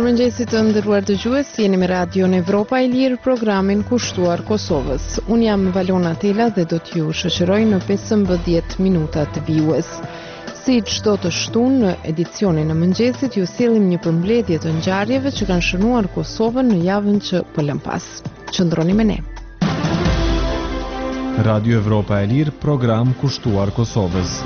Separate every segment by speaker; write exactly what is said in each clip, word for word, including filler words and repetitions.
Speaker 1: Mirëmëngjesit të nderuar dëgjues, jeni me Radio Evropa e Lirë, programin kushtuar Kosovës. Unë jam Valona Tela dhe do t'ju shoqëroj në pesëmbëdhjetë minuta të vijues. Si çdo të shtunë në edicionin e mëngjesit, ju sillim një përmbledhje të ngjarjeve që kanë shënuar Kosovën në javën që po lëm pas. Qëndroni me ne.
Speaker 2: Radio Evropa e Lirë, program kushtuar Kosovës.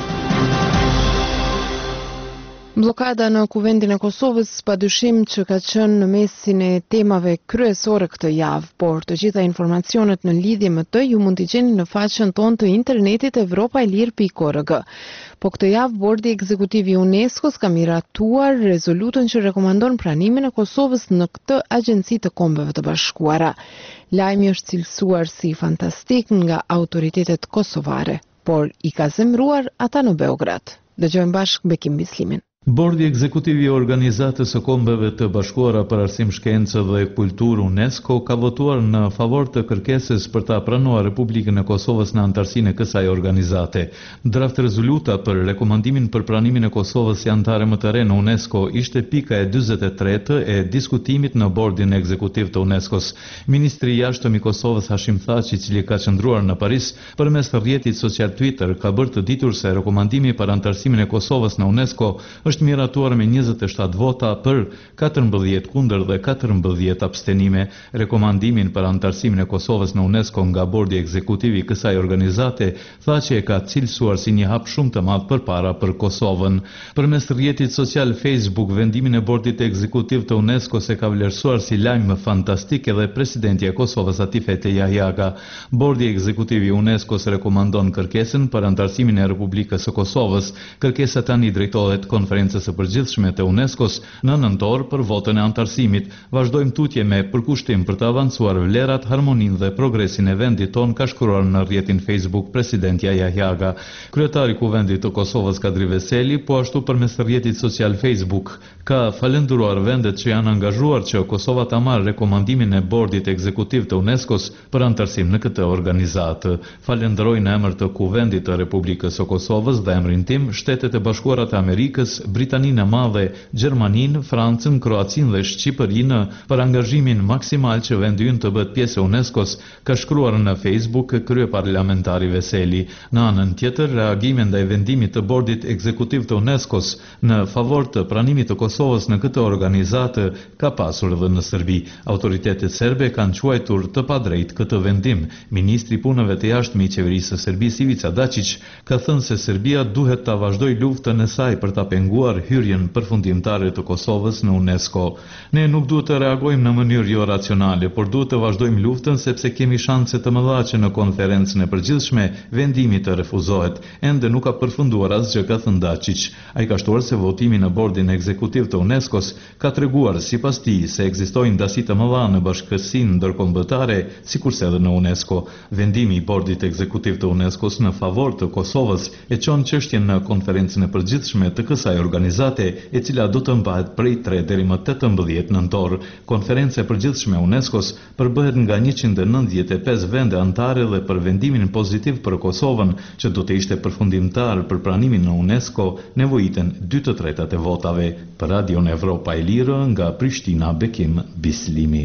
Speaker 1: Blokada në kuvendin e Kosovës padyshim që ka qenë në mesin e temave kryesore këtë javë, por të gjitha informacionet në lidhje me të ju mund t'i gjeni në faqen tonë të internetit evropaelir pikë org. Po këtë javë Bordi Ekzekutiv i UNESCO-s ka miratuar rezolutën që rekomandon pranimin e Kosovës në këtë agjenci të Kombeve të Bashkuara. Lajmi është cilësuar si fantastik nga autoritetet kosovare, por i ka zemruar ata në Beograd. Dëgjojmë bashkë Bekim Bislimin.
Speaker 3: Bordi Ekzekutivi i Organizatës së Kombeve të Bashkuara për Arsim, Shkencë dhe Kulturë UNESCO ka votuar në favor të kërkesës për ta pranuar Republikën e Kosovës në anëtarësinë e kësaj organizate. Draft rezoluta për rekomandimin për pranimin e Kosovës si anëtare më të re në UNESCO ishte pika e dyzet e tretë e diskutimit në Bordin Ekzekutiv të UNESCO-s. Ministri i Jashtëm i Kosovës Hashim Thaçi, i cili ka qëndruar në Paris përmes rrjetit social Twitter, ka bërë të ditur se rekomandimi për anëtarësimin e Kosovës në UNESCO është miratuar me njëzet e shtatë vota për katërmbëdhjetë kundër dhe katërmbëdhjetë abstenime. Rekomandimin për anëtarësimin e Kosovës në UNESCO nga Bordi Ekzekutiv i kësaj organizate tha që e ka cilësuar si një hap shumë të madh përpara për Kosovën. Përmes rrjetit social Facebook, vendimin e Bordit Ekzekutiv të UNESCO se ka vlerësuar si lajm fantastik edhe presidenti e Kosovës Atifete Jahjaga. Bordi Ekzekutiv i UNESCO-s rekomandon kërkesën për anëtarësimin e Republikës së Kosovës. Kërkesa tani drejtohet konferencës së përgjithshme të UNESCO-s në nëntor për votën e anëtarësimit. Vazhdojmë tutje me përkushtim për të avancuar vlerat, harmoninë dhe progresin e vendit ton, ka shkruar në rrjetin Facebook presidentja Jahjaga. Kryetari i Kuvendit të Kosovës Kadri Veseli, po ashtu përmes rrjetit social Facebook, ka falendëruar vendet që janë angazhuar që Kosova ta marrë rekomandimin e Bordit Ekzekutiv të UNESCO-s për anëtarësim në këtë organizatë. Falenderoj në emër të Kuvendit të Republikës së Kosovës dhe emrin tim Shtetet e Bashkuara të Amerikës, Britaninë e Madhe, Gjermaninë, Francën, Kroacinë dhe Shqipërinë për angazhimin maksimal që vendi ynë të bëhet pjesë e UNESCO-s, ka shkruar në Facebook kryeparlamentari Veseli. Në anën tjetër, reagimi ndaj vendimit të Bordit Ekzekutiv të UNESCO-s në favor të pranimit të Kosovës në këtë organizatë ka pasur edhe në Serbi. Autoritetet serbe kanë quajtur të padrejtë këtë vendim. Ministri i Punëve të Jashtme i Qeverisë së Serbisë Ivica Dačić ka thënë se Serbia duhet ta vazhdojë luftën e saj për ta penguar hyrjen përfundimtare të Kosovës në UNESCO. Ne nuk duhet të reagojmë në mënyrë jo racionale, por duhet të vazhdojmë luftën sepse kemi shanse të mëdha që në konferencën e përgjithshme vendimi të refuzohet. Ende nuk ka përfunduar asgjë, ka thënë Dačić. Ai ka shtuar se votimi në Bordin Ekzekutiv të UNESCO-s ka treguar sipas tij se ekzistojnë ndasi të mëdha në bashkësinë ndërkombëtare, sikurse edhe në UNESCO. Vendimi i Bordit Ekzekutiv të UNESCO-s në favor të Kosovës e çon çështjen në konferencën e përgjithshme të kësaj organizate, e cila do të mbahet prej tre deri më tetëmbëdhjetë nëntor. Konferenca e përgjithshme e UNESCO-s përbëhet nga njëqind e nëntëdhjetë e pesë vende anëtare dhe për vendimin pozitiv për Kosovën, që do të ishte përfundimtar për pranimin në UNESCO, nevojiten dy të tretat e votave. Për Radion Evropa e Lirë, nga Prishtina, Bekim Bislimi.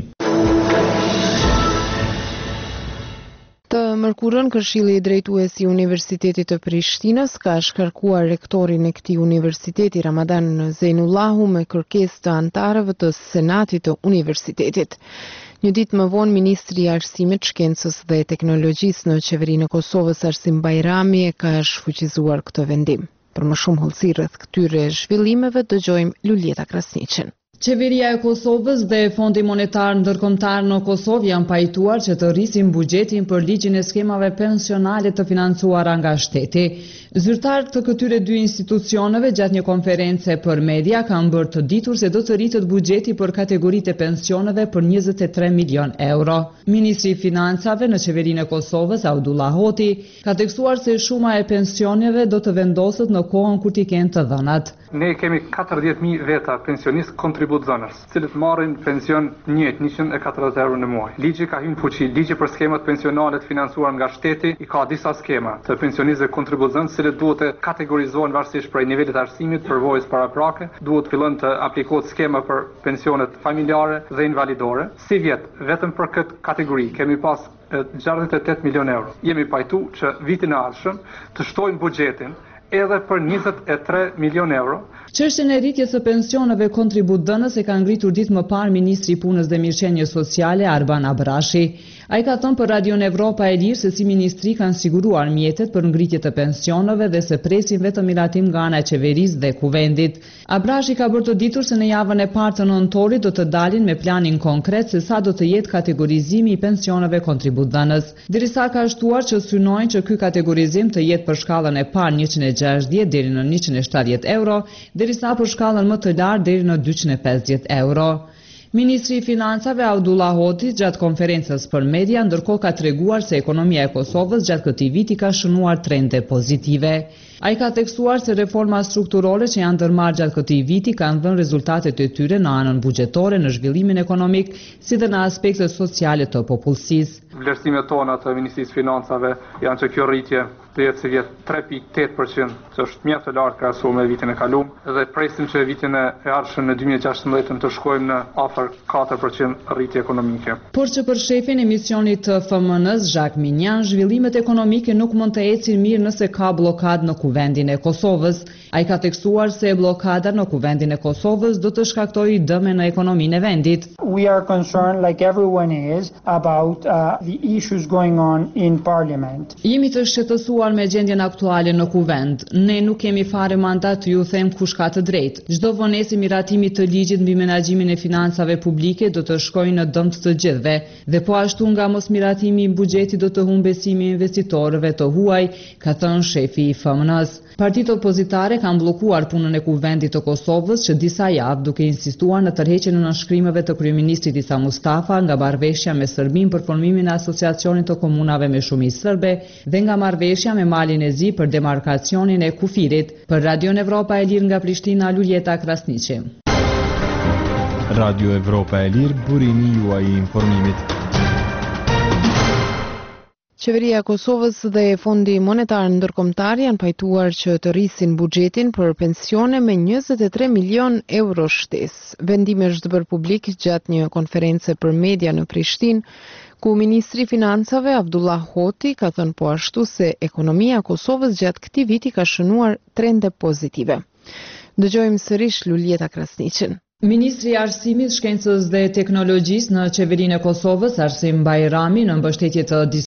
Speaker 1: Të mërkurën, Këshilli Drejtues i Universitetit të Prishtinës ka shkarkuar rektorin e këtij universiteti Ramadan Zeinullahu me kërkesë të anëtarëve të Senatit të universitetit. Një ditë më vonë, Ministri i Arsimit, Shkencës dhe Teknologjisë në Qeverinë e Kosovës Arsim Bajrami e ka shfuqizuar këtë vendim. Për më shumë hollësi rreth këtyre zhvillimeve, dëgjojmë Luljeta Krasniqin.
Speaker 4: Qeveria e Kosovës dhe Fondi Monetar Ndërkombëtar në Kosovë janë pajtuar që të rrisin buxhetin për ligjin e skemave pensionale të financuara nga shteti. Zyrtarët të këtyre dy institucioneve gjatë një konference për media kanë bërë të ditur se do të rritet buxheti për kategoritë e pensioneve për njëzet e tre milion euro. Ministri i Financave në Qeverinë e Kosovës, Abdullah Hoti, ka tekstuar se shuma e pensioneve do të vendoset në kohën kur t'i kenë të dhënat.
Speaker 5: Ne kemi katërdhjetë mijë veta pensionistë kontributëzonës, cilët marrin pension njëjtë njëqind e katërdhjetë euro në muaj. Ligji ka hyrë në fuqi, ligji për skemat pensionale të financuar nga shteti i ka disa skema të pensionistëve kontributëzonës, cilët duhet të kategorizohen varësisht prej nivelit të arsimit, përvojës paraprake, duhet fillon të aplikohet skema për pensionet familjare dhe invalidore. Si vjet, vetëm për këtë kategori kemi pas gjashtëdhjetë e tetë milion euro. Jemi pajtu që vitin e ardhshëm të shtojmë buxhetin edhe për njëzet e tre milion euro.
Speaker 4: Çështjen e rritjes së pensioneve kontributëdhënës e ka ngritur ditë më parë Ministri i Punës dhe Mirëqenies Sociale Arban Abrashi. Ai ka thënë për Radion Evropa e Lirë se si ministri kanë siguruar mjetet për ngritje të pensioneve dhe se presin vetëm miratim nga ana e qeverisë dhe kuvendit. Abrashi ka bërë të ditur se në javën e parë të nëntorit do të dalin me planin konkret se sa do të jetë kategorizimi i pensioneve kontributëdhënës. Derisa ka shtuar që synojnë që ky kategorizim të jetë për shkallën e parë njëqind e gjashtëdhjetë deri në njëqind e shtatëdhjetë euro, derisa për shkallën më të lartë deri në dyqind e pesëdhjetë euro. Ministri i Financave Abdullah Hoti gjatë konferencës për media ndërkohë ka treguar se ekonomia e Kosovës gjatë këtij viti ka shënuar trende pozitive. Ai ka theksuar se reforma strukturore që janë ndërmarrë gjatë këtij viti kanë dhënë rezultatet e tyre në anën buxhetore, në zhvillimin ekonomik, si dhe në aspektet sociale të popullsisë.
Speaker 5: Vlerësimet tona të Ministrisë së Financave janë që kjo rritje të jetë si vjetë tre pikë tetë përqind, që është mjaft e lartë krahasuar me vitin e kaluar, dhe presim që vitin e ardhshëm në dy mijë e gjashtëmbëdhjetë të shkojmë në afër katër përqind rritje ekonomike.
Speaker 4: Por që për shefin e misionit të F M N-s Jacques Mignan, zhvillimet ekonomike nuk mund të ecin mirë nëse ka blokadë në kuvendin e Kosovës. Ai ka theksuar se blokada në kuvendin e Kosovës do të shkaktojë dëme në ekonominë e vendit.
Speaker 6: We are concerned, like everyone is, about uh, the issues going on in parliament.
Speaker 4: Jemi të shqetësuar me gjendjen aktuale në kuvend. Ne nuk kemi fare mandat të ju them kush ka të drejtë. Çdo vonesë miratimi të ligjit mbi menaxhimin e financave publike do të shkojë në dëm të gjithëve, dhe po ashtu nga mos miratimi i buxhetit do të humbë besimi i investitorëve të huaj, ka thënë shefi i F M N-s. Partitë opozitare kanë bllokuar punën e kuvendit të Kosovës që disa javë, duke insistuar në tërheqjen e nënshkrimeve të kryeministrit Isa Mustafa nga marrëveshja me Serbinë për formimin e asociacionit të komunave me shumicë serbe dhe nga marrëveshja me Malin e Zi për demarkacionin e kufirit. Për Radion Evropa e Lirë nga Prishtina, Luljeta Krasniqi.
Speaker 2: Radio Evropa e Lirë, burimi juaj i informimit.
Speaker 1: Qeveria e Kosovës dhe Fondi Monetar Ndërkombëtar janë pajtuar që të rrisin buxhetin për pensione me njëzet e tre milion euro shtesë. Vendimi është bërë publik gjatë një konference për media në Prishtinë, ku Ministri i Financave Abdullah Hoti ka thënë po ashtu se ekonomia e Kosovës gjatë këtij viti ka shënuar trende pozitive. Dëgjojmë sërish Luljeta Krasniqin.
Speaker 4: Ministri i Arsimit, Shkencës dhe Teknologjisë në Qeverinë e Kosovës, Arsim Bajrami, në mbështetje të